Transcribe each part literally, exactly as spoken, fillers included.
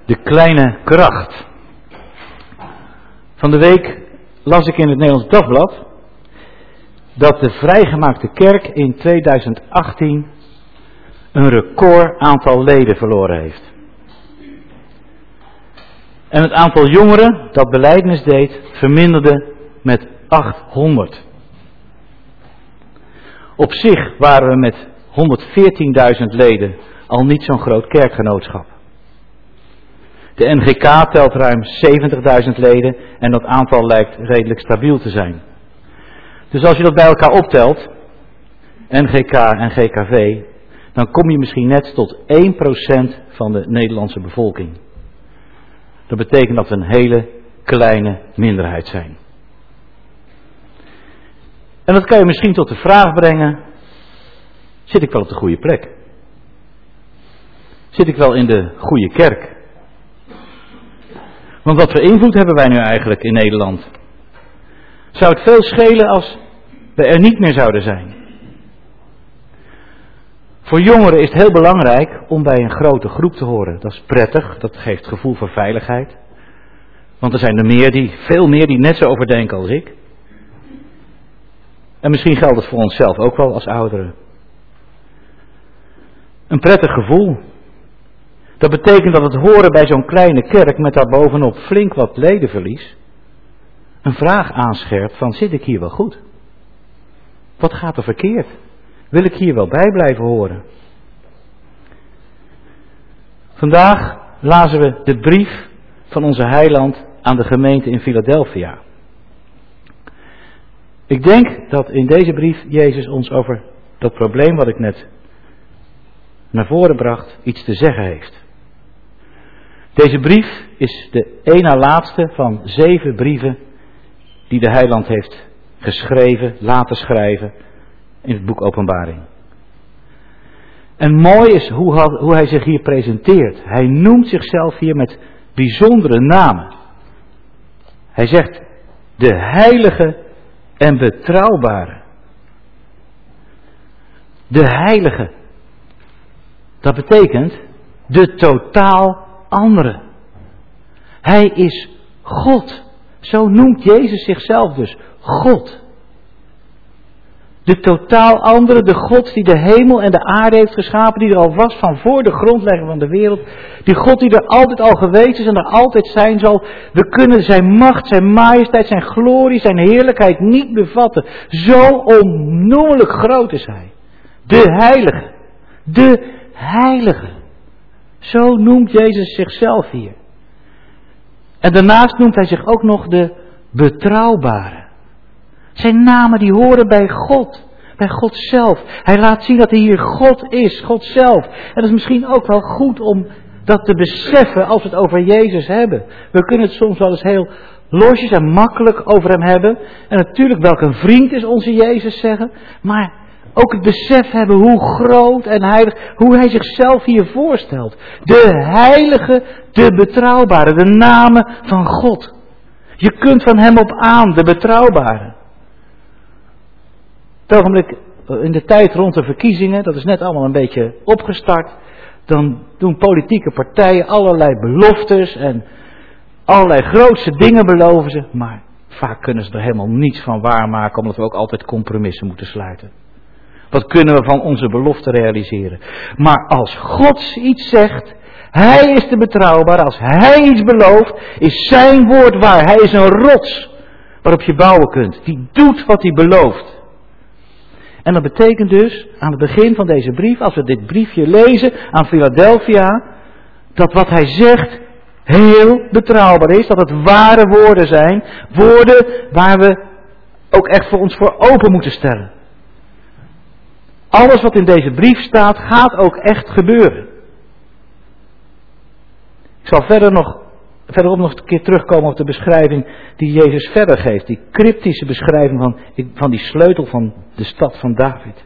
De kleine kracht. Van de week las ik in het Nederlands Dagblad dat de vrijgemaakte kerk in tweeduizend achttien een record aantal leden verloren heeft. En het aantal jongeren dat belijdenis deed verminderde met achthonderd. Op zich waren we met honderdveertienduizend leden al niet zo'n groot kerkgenootschap. De N G K telt ruim zeventigduizend leden en dat aantal lijkt redelijk stabiel te zijn. Dus als je dat bij elkaar optelt, N G K en G K V, dan kom je misschien net tot één procent van de Nederlandse bevolking. Dat betekent dat we een hele kleine minderheid zijn. En dat kan je misschien tot de vraag brengen, zit ik wel op de goede plek? Zit ik wel in de goede kerk? Want wat voor invloed hebben wij nu eigenlijk in Nederland? Zou het veel schelen als we er niet meer zouden zijn? Voor jongeren is het heel belangrijk om bij een grote groep te horen. Dat is prettig, dat geeft gevoel van veiligheid. Want er zijn er meer die, veel meer die net zo over denken als ik. En misschien geldt het voor onszelf ook wel als ouderen. Een prettig gevoel. Dat betekent dat het horen bij zo'n kleine kerk met daarbovenop flink wat ledenverlies een vraag aanscherpt van, zit ik hier wel goed? Wat gaat er verkeerd? Wil ik hier wel bij blijven horen? Vandaag lazen we de brief van onze heiland aan de gemeente in Philadelphia. Ik denk dat in deze brief Jezus ons over dat probleem wat ik net naar voren bracht iets te zeggen heeft. Deze brief is de één na laatste van zeven brieven die de heiland heeft geschreven, laten schrijven in het boek Openbaring. En mooi is hoe, hoe hij zich hier presenteert. Hij noemt zichzelf hier met bijzondere namen. Hij zegt de heilige en betrouwbare. De heilige. Dat betekent de totaal andere. Hij is God. Zo noemt Jezus zichzelf dus. God. De totaal andere, de God die de hemel en de aarde heeft geschapen, die er al was van voor de grondlegging van de wereld. Die God die er altijd al geweest is en er altijd zijn zal. We kunnen zijn macht, zijn majesteit, zijn glorie, zijn heerlijkheid niet bevatten. Zo onnoemelijk groot is hij. De heilige. De heilige. Zo noemt Jezus zichzelf hier. En daarnaast noemt hij zich ook nog de betrouwbare. Zijn namen die horen bij God. Bij God zelf. Hij laat zien dat hij hier God is. God zelf. En dat is misschien ook wel goed om dat te beseffen als we het over Jezus hebben. We kunnen het soms wel eens heel losjes en makkelijk over hem hebben. En natuurlijk welk een vriend is onze Jezus zeggen. Maar ook het besef hebben hoe groot en heilig, hoe hij zichzelf hier voorstelt. De heilige, de betrouwbare, de namen van God. Je kunt van hem op aan, de betrouwbare. Op het ogenblik, in de tijd rond de verkiezingen, dat is net allemaal een beetje opgestart. Dan doen politieke partijen allerlei beloftes en allerlei grootste dingen beloven ze. Maar vaak kunnen ze er helemaal niets van waarmaken, omdat we ook altijd compromissen moeten sluiten. Wat kunnen we van onze belofte realiseren? Maar als God iets zegt, hij is de betrouwbare. Als hij iets belooft, is zijn woord waar. Hij is een rots waarop je bouwen kunt. Die doet wat hij belooft. En dat betekent dus, aan het begin van deze brief, als we dit briefje lezen aan Philadelphia, dat wat hij zegt heel betrouwbaar is. Dat het ware woorden zijn. Woorden waar we ook echt voor ons voor open moeten stellen. Alles wat in deze brief staat, gaat ook echt gebeuren. Ik zal verder nog, verderop nog een keer terugkomen op de beschrijving die Jezus verder geeft. Die cryptische beschrijving van, van die sleutel van de stad van David.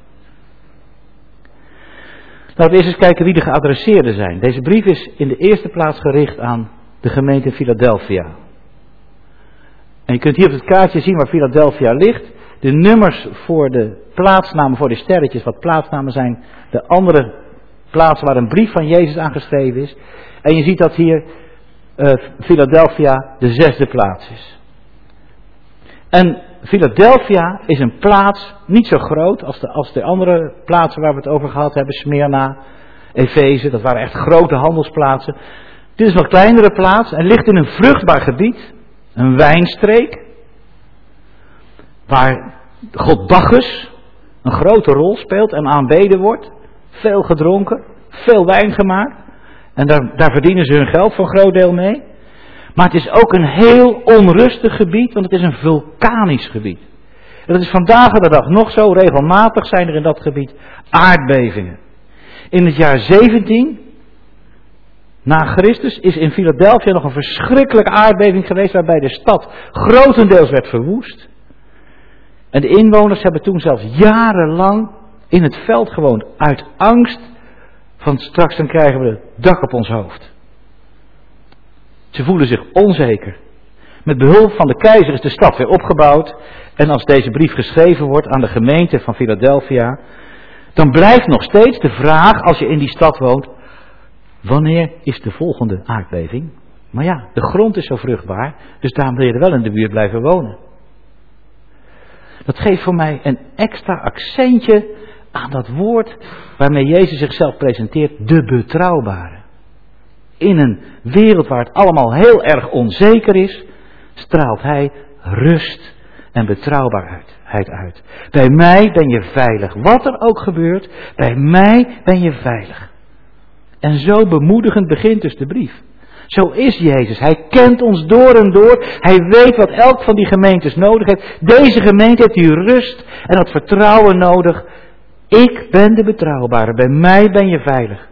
Laten we eerst eens kijken wie de geadresseerden zijn. Deze brief is in de eerste plaats gericht aan de gemeente Philadelphia. En je kunt hier op het kaartje zien waar Philadelphia ligt. De nummers voor de plaatsnamen, voor de sterretjes, wat plaatsnamen zijn, de andere plaatsen waar een brief van Jezus aangeschreven is. En je ziet dat hier uh, Philadelphia de zesde plaats is. En Philadelphia is een plaats niet zo groot als de, als de andere plaatsen waar we het over gehad hebben. Smyrna, Efeze, dat waren echt grote handelsplaatsen. Dit is een wat kleinere plaats en ligt in een vruchtbaar gebied. Een wijnstreek. Waar god Bacchus een grote rol speelt en aanbeden wordt. Veel gedronken, veel wijn gemaakt. En daar, daar verdienen ze hun geld voor een groot deel mee. Maar het is ook een heel onrustig gebied, want het is een vulkanisch gebied. En dat is vandaag de dag nog zo. Regelmatig zijn er in dat gebied aardbevingen. In het jaar zeventien na Christus is in Philadelphia nog een verschrikkelijke aardbeving geweest, waarbij de stad grotendeels werd verwoest. En de inwoners hebben toen zelfs jarenlang in het veld gewoond, uit angst van straks dan krijgen we het dak op ons hoofd. Ze voelen zich onzeker. Met behulp van de keizer is de stad weer opgebouwd. En als deze brief geschreven wordt aan de gemeente van Philadelphia, dan blijft nog steeds de vraag, als je in die stad woont, wanneer is de volgende aardbeving? Maar ja, de grond is zo vruchtbaar, dus daarom wil je er wel in de buurt blijven wonen. Dat geeft voor mij een extra accentje aan dat woord waarmee Jezus zichzelf presenteert, de betrouwbare. In een wereld waar het allemaal heel erg onzeker is, straalt hij rust en betrouwbaarheid uit. Bij mij ben je veilig. Wat er ook gebeurt, bij mij ben je veilig. En zo bemoedigend begint dus de brief. Zo is Jezus. Hij kent ons door en door. Hij weet wat elk van die gemeentes nodig heeft. Deze gemeente heeft die rust en dat vertrouwen nodig. Ik ben de betrouwbare. Bij mij ben je veilig.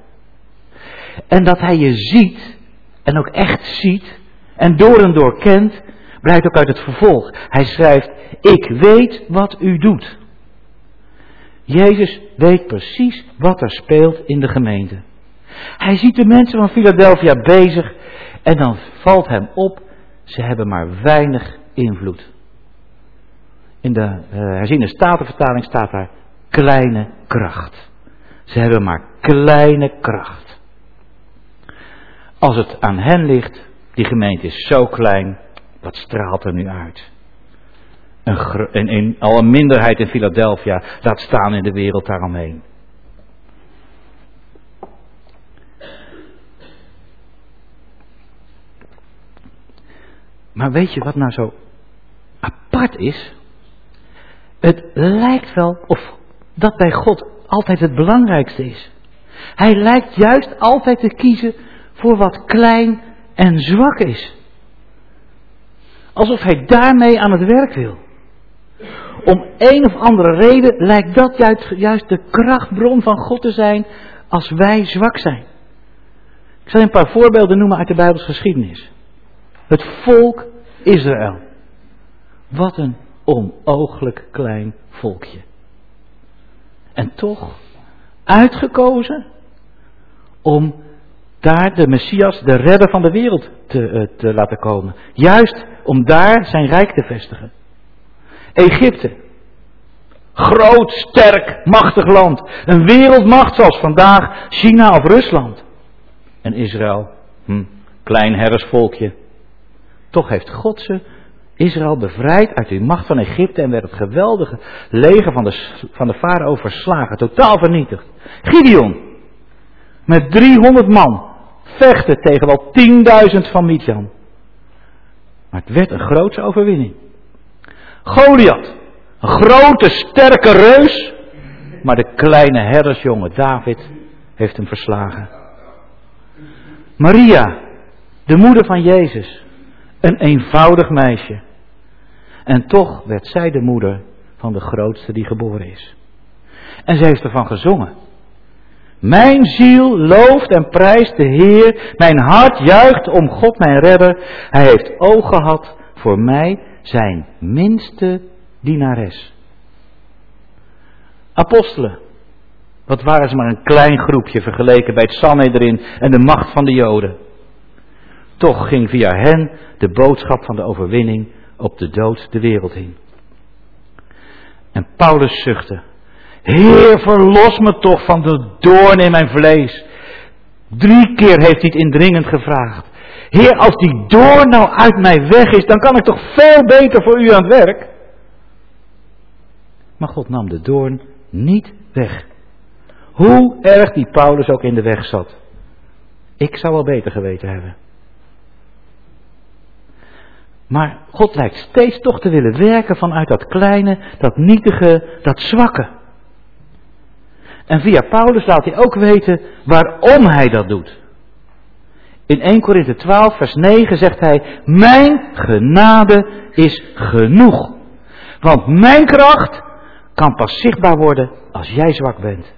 En dat hij je ziet, en ook echt ziet, en door en door kent, blijkt ook uit het vervolg. Hij schrijft, ik weet wat u doet. Jezus weet precies wat er speelt in de gemeente. Hij ziet de mensen van Philadelphia bezig en dan valt hem op, ze hebben maar weinig invloed. In de uh, herziene statenvertaling staat daar kleine kracht. Ze hebben maar kleine kracht. Als het aan hen ligt, die gemeente is zo klein, wat straalt er nu uit? Een, een, een, al een minderheid in Philadelphia, laat staan in de wereld daaromheen. Maar weet je wat nou zo apart is? Het lijkt wel of dat bij God altijd het belangrijkste is. Hij lijkt juist altijd te kiezen voor wat klein en zwak is. Alsof hij daarmee aan het werk wil. Om een of andere reden lijkt dat juist, juist de krachtbron van God te zijn als wij zwak zijn. Ik zal een paar voorbeelden noemen uit de Bijbelse geschiedenis. Het volk Israël. Wat een onooglijk klein volkje. En toch uitgekozen om daar de Messias, de redder van de wereld, te, te laten komen. Juist om daar zijn rijk te vestigen. Egypte. Groot, sterk, machtig land. Een wereldmacht zoals vandaag China of Rusland. En Israël, hm, klein herdersvolkje. Toch heeft God ze, Israël, bevrijd uit de macht van Egypte en werd het geweldige leger van de, van de farao verslagen. Totaal vernietigd. Gideon, met driehonderd man, vechten tegen wel tienduizend van Midjan. Maar het werd een grootse overwinning. Goliath, een grote, sterke reus, maar de kleine herdersjongen David heeft hem verslagen. Maria, de moeder van Jezus, een eenvoudig meisje. En toch werd zij de moeder van de grootste die geboren is. En zij heeft ervan gezongen. Mijn ziel looft en prijst de Heer. Mijn hart juicht om God mijn redder. Hij heeft oog gehad voor mij, zijn minste dienares. Apostelen. Wat waren ze maar een klein groepje vergeleken bij het Sanhedrin en de macht van de Joden. Toch ging via hen de boodschap van de overwinning op de dood de wereld in. En Paulus zuchtte. Heer, verlos me toch van de doorn in mijn vlees. Drie keer heeft hij het indringend gevraagd. Heer, als die doorn nou uit mij weg is, dan kan ik toch veel beter voor u aan het werk. Maar God nam de doorn niet weg. Hoe erg die Paulus ook in de weg zat. Ik zou wel beter geweten hebben. Maar God lijkt steeds toch te willen werken vanuit dat kleine, dat nietige, dat zwakke. En via Paulus laat hij ook weten waarom hij dat doet. In eerste Korinthe twaalf vers negen zegt hij, mijn genade is genoeg. Want mijn kracht kan pas zichtbaar worden als jij zwak bent.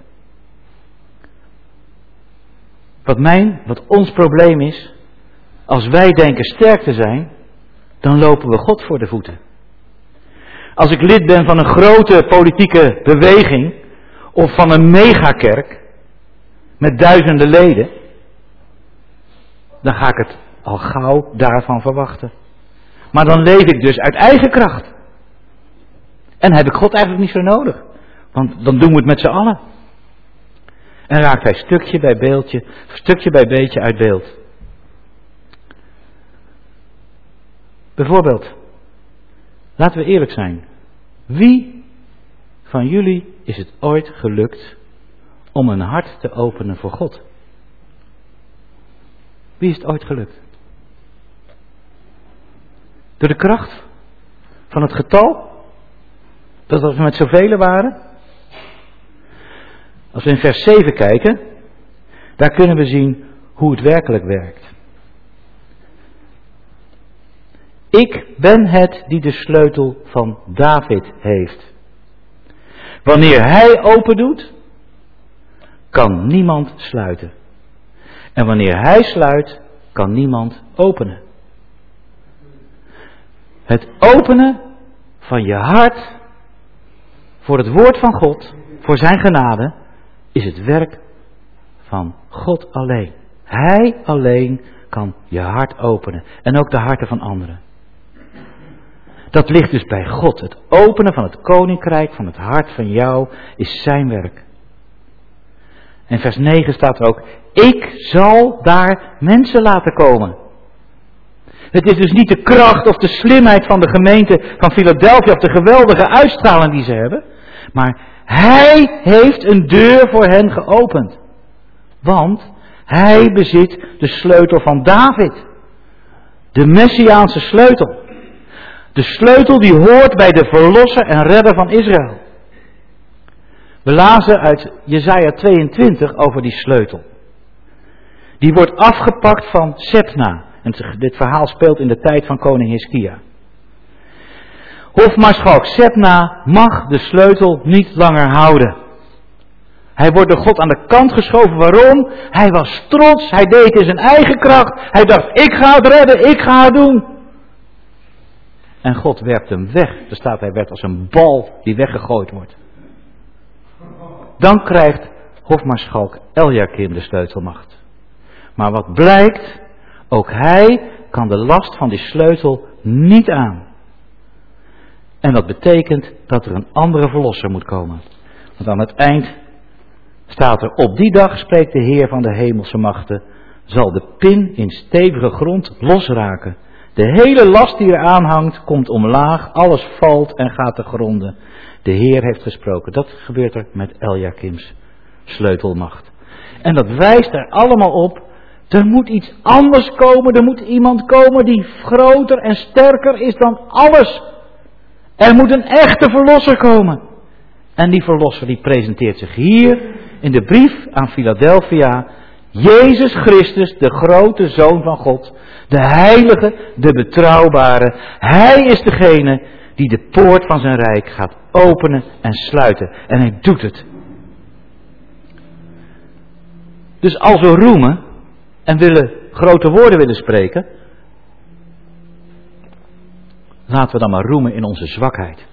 Wat mijn, wat ons probleem is, als wij denken sterk te zijn, dan lopen we God voor de voeten. Als ik lid ben van een grote politieke beweging, of van een megakerk, met duizenden leden, dan ga ik het al gauw daarvan verwachten. Maar dan leef ik dus uit eigen kracht. En heb ik God eigenlijk niet zo nodig. Want dan doen we het met z'n allen. En raakt hij stukje bij beeldje, stukje bij beetje uit beeld. Bijvoorbeeld, laten we eerlijk zijn. Wie van jullie is het ooit gelukt om een hart te openen voor God? Wie is het ooit gelukt? Door de kracht van het getal? Dat we met zoveel waren? Als we in vers zeven kijken, daar kunnen we zien hoe het werkelijk werkt. Ik ben het die de sleutel van David heeft. Wanneer hij open doet, kan niemand sluiten. En wanneer hij sluit, kan niemand openen. Het openen van je hart voor het woord van God, voor zijn genade, is het werk van God alleen. Hij alleen kan je hart openen. En ook de harten van anderen. Dat ligt dus bij God. Het openen van het koninkrijk, van het hart van jou, is zijn werk. En vers negen staat er ook, ik zal daar mensen laten komen. Het is dus niet de kracht of de slimheid van de gemeente van Philadelphia of de geweldige uitstraling die ze hebben. Maar hij heeft een deur voor hen geopend. Want hij bezit de sleutel van David. De Messiaanse sleutel. De sleutel die hoort bij de verlosser en redder van Israël. We lazen uit Jesaja tweeëntwintig over die sleutel. Die wordt afgepakt van Sebna. En dit verhaal speelt in de tijd van koning Hiskia. Hofmaarschalk Sebna mag de sleutel niet langer houden. Hij wordt door God aan de kant geschoven. Waarom? Hij was trots. Hij deed in zijn eigen kracht. Hij dacht, ik ga het redden, ik ga het doen. En God werpt hem weg. Er staat, hij werd als een bal die weggegooid wordt. Dan krijgt hofmaarschalk Eljakim de sleutelmacht. Maar wat blijkt, ook hij kan de last van die sleutel niet aan. En dat betekent dat er een andere verlosser moet komen. Want aan het eind staat er, op die dag spreekt de Heer van de hemelse machten, zal de pin in stevige grond losraken. De hele last die er aan hangt, komt omlaag, alles valt en gaat te gronden. De Heer heeft gesproken. Dat gebeurt er met Eljakims sleutelmacht. En dat wijst er allemaal op, er moet iets anders komen, er moet iemand komen die groter en sterker is dan alles. Er moet een echte verlosser komen. En die verlosser die presenteert zich hier in de brief aan Philadelphia. Jezus Christus, de grote Zoon van God. De heilige, de betrouwbare. Hij is degene die de poort van zijn rijk gaat openen en sluiten. En hij doet het. Dus als we roemen en willen grote woorden willen spreken, laten we dan maar roemen in onze zwakheid.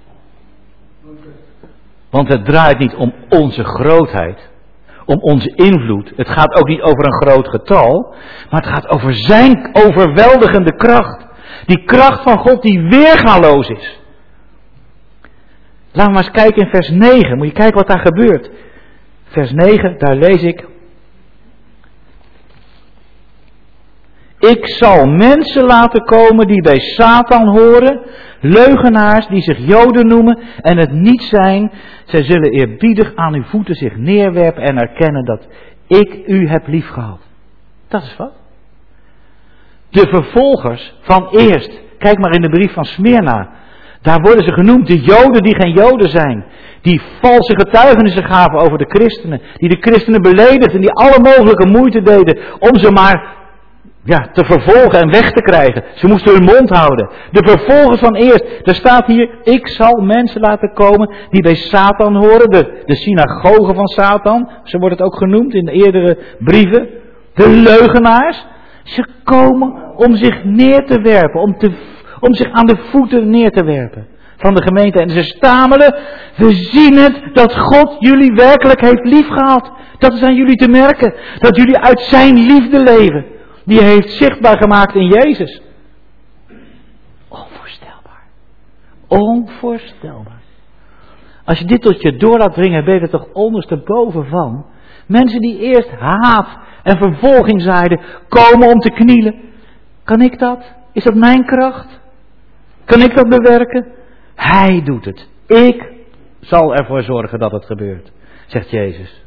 Want het draait niet om onze grootheid, om onze invloed. Het gaat ook niet over een groot getal, maar het gaat over zijn overweldigende kracht. Die kracht van God die weergaloos is. Laten we maar eens kijken in vers negen. Moet je kijken wat daar gebeurt. Vers negen, daar lees ik. Ik zal mensen laten komen die bij Satan horen, leugenaars die zich Joden noemen en het niet zijn. Zij zullen eerbiedig aan uw voeten zich neerwerpen en erkennen dat ik u heb liefgehad. Dat is wat. De vervolgers van eerst, kijk maar in de brief van Smyrna. Daar worden ze genoemd de Joden die geen Joden zijn. Die valse getuigenissen gaven over de christenen. Die de christenen beledigden en die alle mogelijke moeite deden om ze maar ja, te vervolgen en weg te krijgen. Ze moesten hun mond houden. De vervolgers van eerst. Er staat hier, ik zal mensen laten komen die bij Satan horen. De, de synagoge van Satan. Zo wordt het ook genoemd in de eerdere brieven. De leugenaars. Ze komen om zich neer te werpen. Om, te, om zich aan de voeten neer te werpen van de gemeente. En ze stamelen, we zien het dat God jullie werkelijk heeft liefgehad. Dat is aan jullie te merken. Dat jullie uit zijn liefde leven. Die hij heeft zichtbaar gemaakt in Jezus. Onvoorstelbaar. Onvoorstelbaar. Als je dit tot je door laat dringen, ben je er toch ondersteboven van. Mensen die eerst haat en vervolging zaaiden, komen om te knielen. Kan ik dat? Is dat mijn kracht? Kan ik dat bewerken? Hij doet het. Ik zal ervoor zorgen dat het gebeurt, zegt Jezus.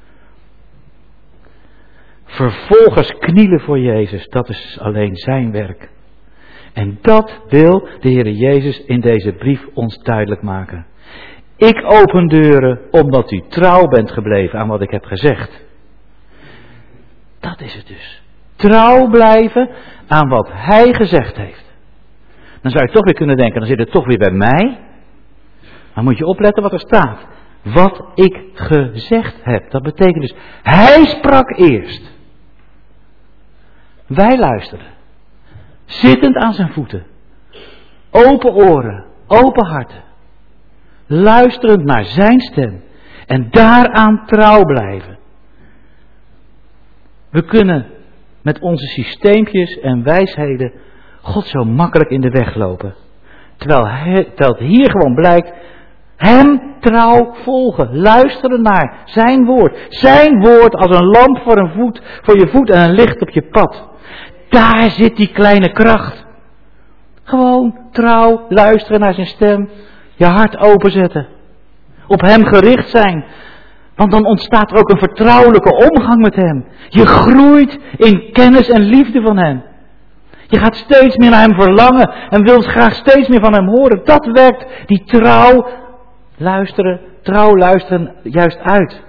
Vervolgers knielen voor Jezus, dat is alleen zijn werk. En dat wil de Heere Jezus in deze brief ons duidelijk maken. Ik open deuren omdat u trouw bent gebleven aan wat ik heb gezegd. Dat is het dus. Trouw blijven aan wat hij gezegd heeft. Dan zou je toch weer kunnen denken, dan zit het toch weer bij mij. Maar moet je opletten wat er staat. Wat ik gezegd heb. Dat betekent dus, hij sprak eerst. Wij luisteren. Zittend aan zijn voeten. Open oren, open harten. Luisterend naar zijn stem. En daaraan trouw blijven. We kunnen met onze systeempjes en wijsheden God zo makkelijk in de weg lopen. Terwijl, hij, terwijl het hier gewoon blijkt, hem trouw volgen. Luisteren naar zijn woord. Zijn woord als een lamp voor, een voet, voor je voet en een licht op je pad. Daar zit die kleine kracht. Gewoon trouw, luisteren naar zijn stem. Je hart openzetten. Op hem gericht zijn. Want dan ontstaat er ook een vertrouwelijke omgang met hem. Je groeit in kennis en liefde van hem. Je gaat steeds meer naar hem verlangen en wilt graag steeds meer van hem horen. Dat werkt die trouw luisteren, trouw luisteren juist uit.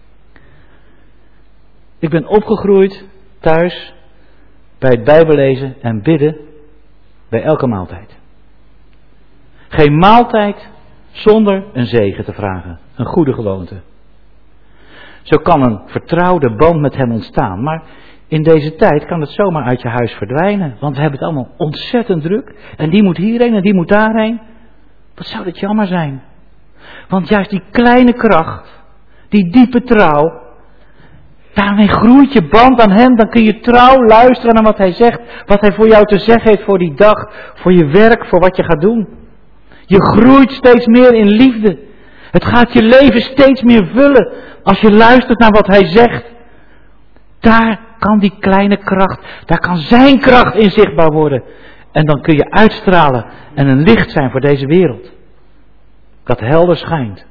Ik ben opgegroeid thuis bij het Bijbellezen en bidden bij elke maaltijd. Geen maaltijd zonder een zegen te vragen. Een goede gewoonte. Zo kan een vertrouwde band met hem ontstaan. Maar in deze tijd kan het zomaar uit je huis verdwijnen. Want we hebben het allemaal ontzettend druk. En die moet hierheen en die moet daarheen. Wat zou dat jammer zijn. Want juist die kleine kracht, die diepe trouw, daarmee groeit je band aan hem. Dan kun je trouw luisteren naar wat hij zegt. Wat hij voor jou te zeggen heeft voor die dag. Voor je werk, voor wat je gaat doen. Je groeit steeds meer in liefde. Het gaat je leven steeds meer vullen als je luistert naar wat hij zegt. Daar kan die kleine kracht, daar kan zijn kracht in zichtbaar worden. En dan kun je uitstralen en een licht zijn voor deze wereld. Dat helder schijnt.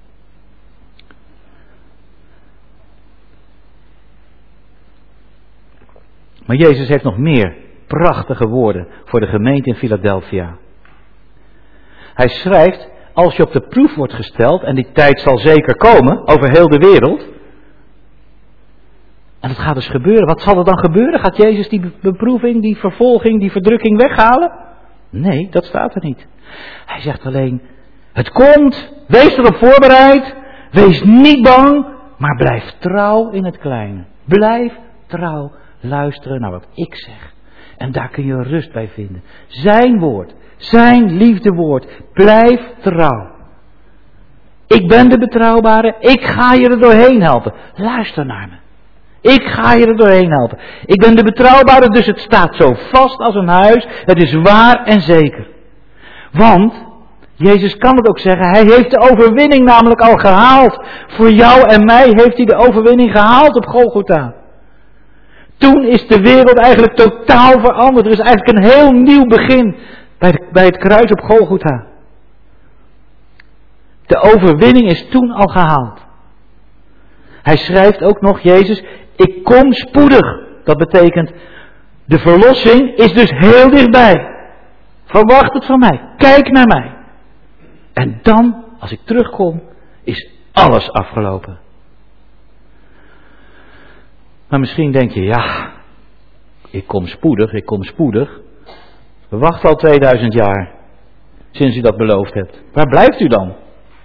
Maar Jezus heeft nog meer prachtige woorden voor de gemeente in Philadelphia. Hij schrijft, als je op de proef wordt gesteld, en die tijd zal zeker komen, over heel de wereld. En dat gaat dus gebeuren. Wat zal er dan gebeuren? Gaat Jezus die beproeving, die vervolging, die verdrukking weghalen? Nee, dat staat er niet. Hij zegt alleen, het komt, wees erop voorbereid, wees niet bang, maar blijf trouw in het kleine. Blijf trouw luisteren naar wat ik zeg. En daar kun je rust bij vinden. Zijn woord, zijn liefdewoord, blijf trouw. Ik ben de betrouwbare, ik ga je er doorheen helpen. Luister naar me. Ik ga je er doorheen helpen. Ik ben de betrouwbare, dus het staat zo vast als een huis. Het is waar en zeker. Want, Jezus kan het ook zeggen, hij heeft de overwinning namelijk al gehaald. Voor jou en mij heeft hij de overwinning gehaald op Golgotha. Toen is de wereld eigenlijk totaal veranderd. Er is eigenlijk een heel nieuw begin bij, de, bij het kruis op Golgotha. De overwinning is toen al gehaald. Hij schrijft ook nog, Jezus, ik kom spoedig. Dat betekent, de verlossing is dus heel dichtbij. Verwacht het van mij. Kijk naar mij. En dan, als ik terugkom, is alles afgelopen. Maar misschien denk je, ja, ik kom spoedig, ik kom spoedig. We wachten al tweeduizend jaar, sinds u dat beloofd hebt. Waar blijft u dan?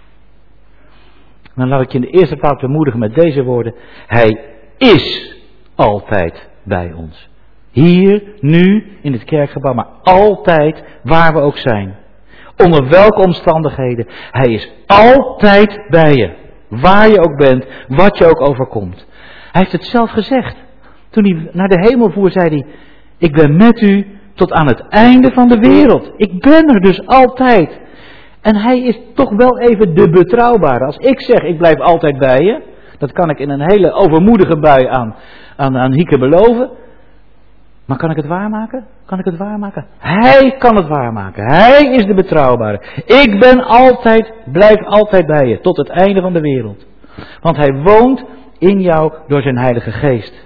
Dan laat ik je in de eerste plaats bemoedigen met deze woorden. Hij is altijd bij ons. Hier, nu, in het kerkgebouw, maar altijd waar we ook zijn. Onder welke omstandigheden. Hij is altijd bij je. Waar je ook bent, wat je ook overkomt. Hij heeft het zelf gezegd. Toen hij naar de hemel voer, zei hij, ik ben met u tot aan het einde van de wereld. Ik ben er dus altijd. En hij is toch wel even de betrouwbare. Als ik zeg, ik blijf altijd bij je, dat kan ik in een hele overmoedige bui aan, aan, aan Hieke beloven. Maar kan ik het waarmaken? Kan ik het waarmaken? Hij kan het waarmaken. Hij is de betrouwbare. Ik ben altijd, blijf altijd bij je, tot het einde van de wereld. Want hij woont in jou door zijn Heilige Geest.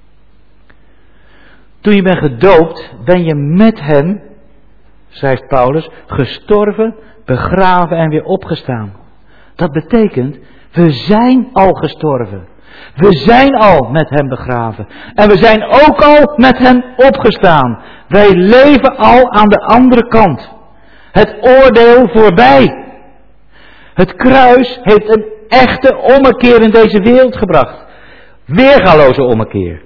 Toen je bent gedoopt, ben je met hem, schrijft Paulus, gestorven, begraven en weer opgestaan. Dat betekent, we zijn al gestorven. We zijn al met hem begraven. En we zijn ook al met hem opgestaan. Wij leven al aan de andere kant. Het oordeel voorbij. Het kruis heeft een echte ommekeer in deze wereld gebracht. Weergaloze ommekeer.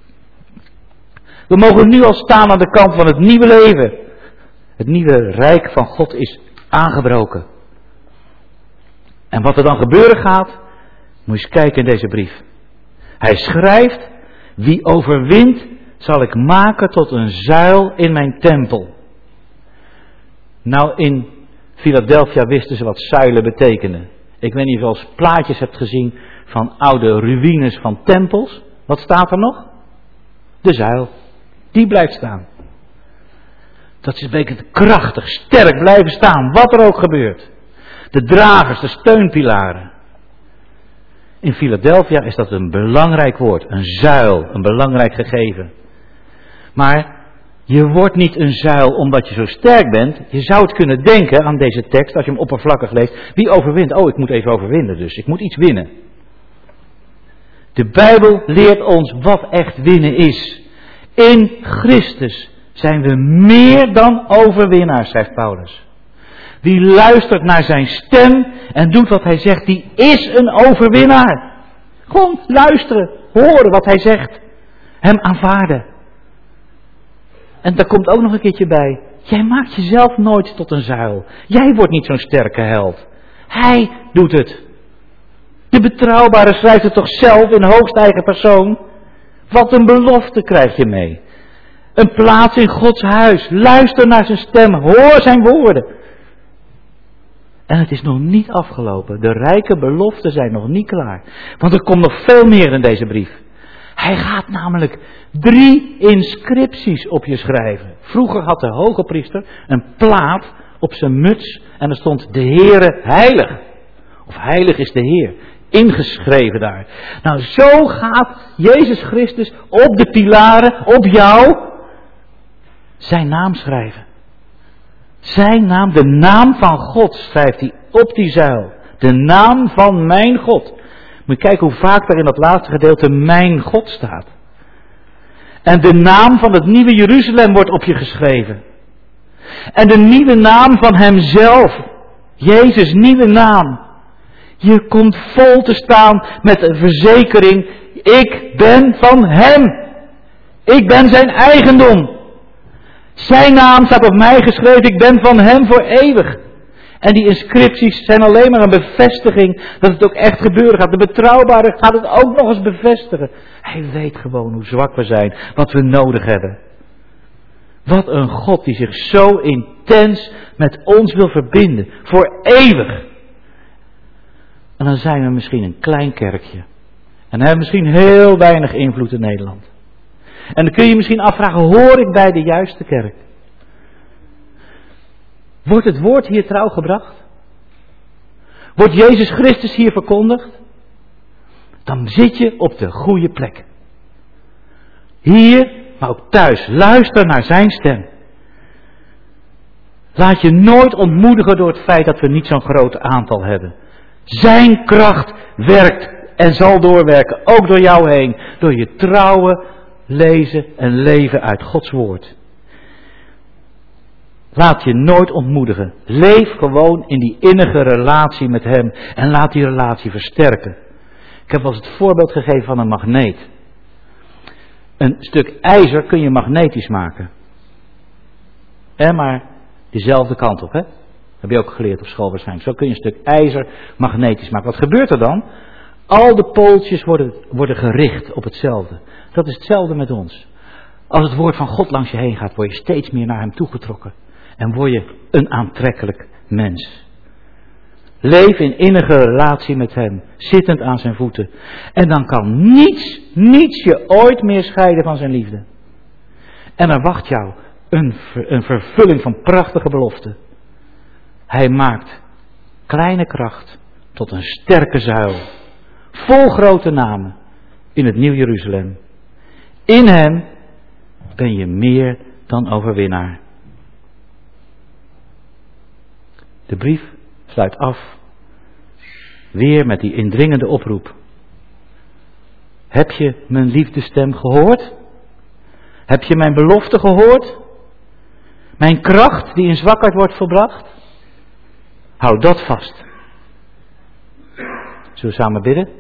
We mogen nu al staan aan de kant van het nieuwe leven. Het nieuwe rijk van God is aangebroken. En wat er dan gebeuren gaat, moet je eens kijken in deze brief. Hij schrijft, wie overwint zal ik maken tot een zuil in mijn tempel. Nou, in Philadelphia wisten ze wat zuilen betekenen. Ik weet niet of je wel eens plaatjes hebt gezien van oude ruïnes van tempels. Wat staat er nog? De zuil. Die blijft staan. Dat is betekent krachtig, sterk blijven staan, wat er ook gebeurt. De dragers, de steunpilaren. In Philadelphia is dat een belangrijk woord, een zuil, een belangrijk gegeven. Maar je wordt niet een zuil omdat je zo sterk bent. Je zou het kunnen denken aan deze tekst, als je hem oppervlakkig leest. Wie overwint? Oh, ik moet even overwinnen dus. Ik moet iets winnen. De Bijbel leert ons wat echt winnen is. In Christus zijn we meer dan overwinnaars, schrijft Paulus. Wie luistert naar zijn stem en doet wat hij zegt, die is een overwinnaar. Gewoon luisteren, horen wat hij zegt. Hem aanvaarden. En daar komt ook nog een keertje bij. Jij maakt jezelf nooit tot een zuil. Jij wordt niet zo'n sterke held. Hij doet het. De betrouwbare schrijft het toch zelf in hoogst eigen persoon. Wat een belofte krijg je mee. Een plaats in Gods huis. Luister naar zijn stem. Hoor zijn woorden. En het is nog niet afgelopen. De rijke beloften zijn nog niet klaar. Want er komt nog veel meer in deze brief. Hij gaat namelijk drie inscripties op je schrijven. Vroeger had de hoge priester een plaat op zijn muts. En er stond de Heere heilig. Of heilig is de Heer. Ingeschreven daar. Nou, zo gaat Jezus Christus op de pilaren, op jou, zijn naam schrijven. Zijn naam, de naam van God schrijft hij op die zuil. De naam van mijn God. Moet je kijken hoe vaak daar in dat laatste gedeelte mijn God staat. En de naam van het nieuwe Jeruzalem wordt op je geschreven. En de nieuwe naam van hemzelf. Jezus' nieuwe naam. Je komt vol te staan met een verzekering. Ik ben van hem. Ik ben zijn eigendom. Zijn naam staat op mij geschreven. Ik ben van hem voor eeuwig. En die inscripties zijn alleen maar een bevestiging dat het ook echt gebeuren gaat. De betrouwbare gaat het ook nog eens bevestigen. Hij weet gewoon hoe zwak we zijn. Wat we nodig hebben. Wat een God die zich zo intens met ons wil verbinden. Voor eeuwig. En dan zijn we misschien een klein kerkje. En hebben misschien heel weinig invloed in Nederland. En dan kun je je misschien afvragen, hoor ik bij de juiste kerk? Wordt het woord hier trouw gebracht? Wordt Jezus Christus hier verkondigd? Dan zit je op de goede plek. Hier, maar ook thuis. Luister naar zijn stem. Laat je nooit ontmoedigen door het feit dat we niet zo'n groot aantal hebben. Zijn kracht werkt en zal doorwerken, ook door jou heen. Door je trouwe lezen en leven uit Gods woord. Laat je nooit ontmoedigen. Leef gewoon in die innige relatie met hem en laat die relatie versterken. Ik heb wel eens het voorbeeld gegeven van een magneet. Een stuk ijzer kun je magnetisch maken. En maar dezelfde kant op, hè? Heb je ook geleerd op school waarschijnlijk. Zo kun je een stuk ijzer magnetisch maken. Wat gebeurt er dan? Al de pooltjes worden, worden gericht op hetzelfde. Dat is hetzelfde met ons. Als het woord van God langs je heen gaat, word je steeds meer naar hem toegetrokken. En word je een aantrekkelijk mens. Leef in innige relatie met hem, zittend aan zijn voeten. En dan kan niets, niets je ooit meer scheiden van zijn liefde. En er wacht jou een, een vervulling van prachtige beloften. Hij maakt kleine kracht tot een sterke zuil. Vol grote namen in het Nieuw Jeruzalem. In hem ben je meer dan overwinnaar. De brief sluit af. Weer met die indringende oproep. Heb je mijn liefdestem gehoord? Heb je mijn belofte gehoord? Mijn kracht die in zwakheid wordt volbracht? Hou dat vast. Zullen we samen bidden?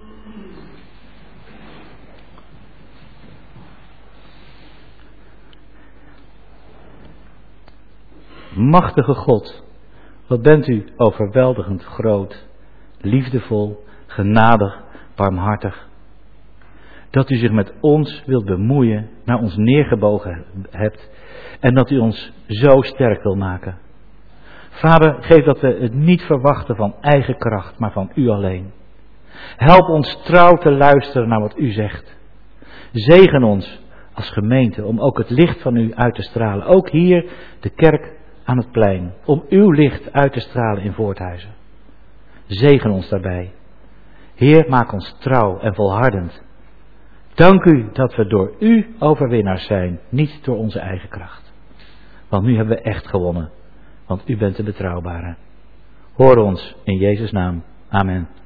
Machtige God, wat bent u overweldigend groot, liefdevol, genadig, barmhartig. Dat u zich met ons wilt bemoeien, naar ons neergebogen hebt en dat u ons zo sterk wil maken. Vader, geef dat we het niet verwachten van eigen kracht, maar van u alleen. Help ons trouw te luisteren naar wat u zegt. Zegen ons als gemeente om ook het licht van u uit te stralen. Ook hier de kerk aan het plein. Om uw licht uit te stralen in Voorthuizen. Zegen ons daarbij. Heer, maak ons trouw en volhardend. Dank u dat we door u overwinnaars zijn, niet door onze eigen kracht. Want nu hebben we echt gewonnen. Want u bent de betrouwbare. Hoor ons in Jezus' naam. Amen.